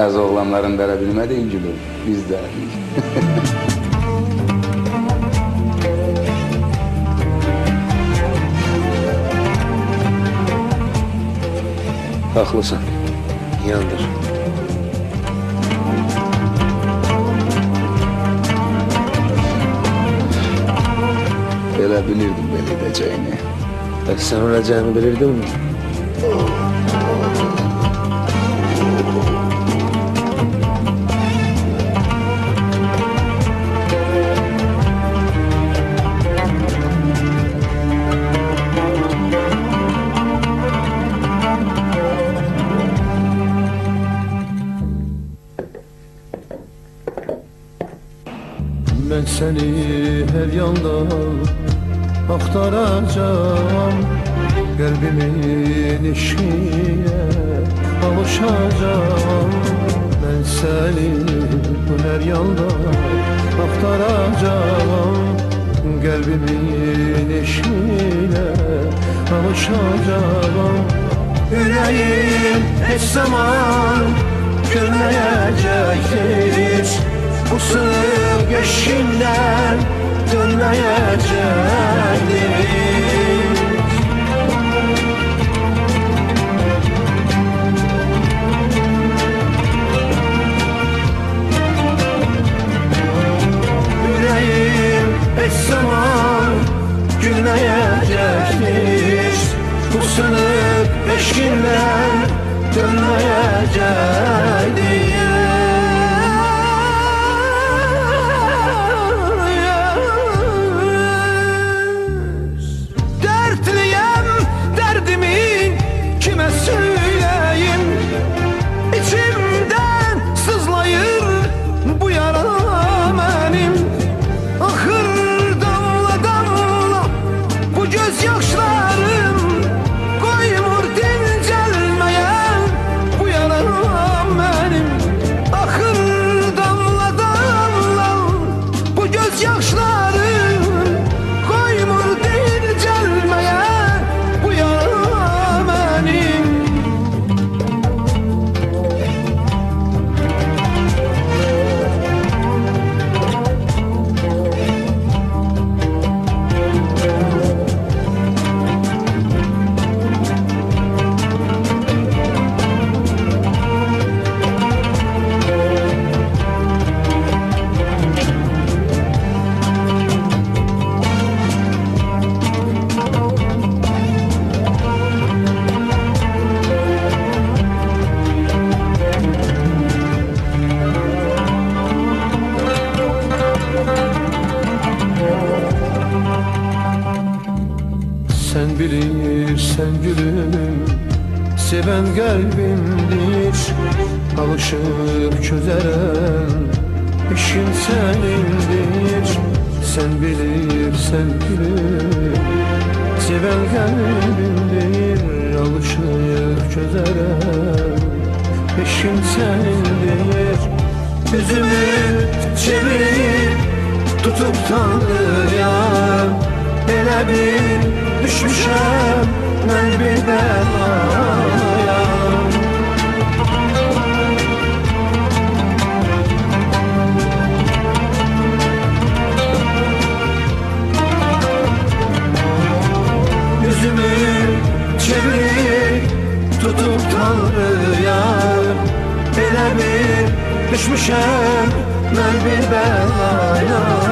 az oğlanların dərə bilmədiyin gülü bizdə. Haklısın. Yandır. Elə bilirdim belə edəcəyini. Sen olacağını bilirdin mi? Ben seni her yanda aktaracağım, kalbimin eşiğine kavuşacağım. Ben seni her yanda aktaracağım, kalbimin eşiğine kavuşacağım. Yüreğim hiç zaman gülmeyecektir, bu sığ geçinden dönmeyecektir. Yüreğim hiç zaman gülmeyecektir, bu sınık peşinden dönmeyecektir. Söyleyeyim, içimden sızlayır bu yara benim. Ahır damla damla bu gözyaşlarım, koymur dincelmeye bu yara benim. Ahır damla damla bu gözyaşlarım, koymur dincelmeye bu yara benim. Sen bilirsen gülüm, seven kalbimdir, alışıp çözeren işin senindir. Sen bilirsen gülüm, seven kalbimdir, alışıp çözeren işin senindir. Yüzümü çevirip tutup tanrıya, elə bir düşmüşəm mən bir bəlaya. Yüzümü çevirip tutup tanrıya, elə bir düşmüşəm mən bir bəlaya.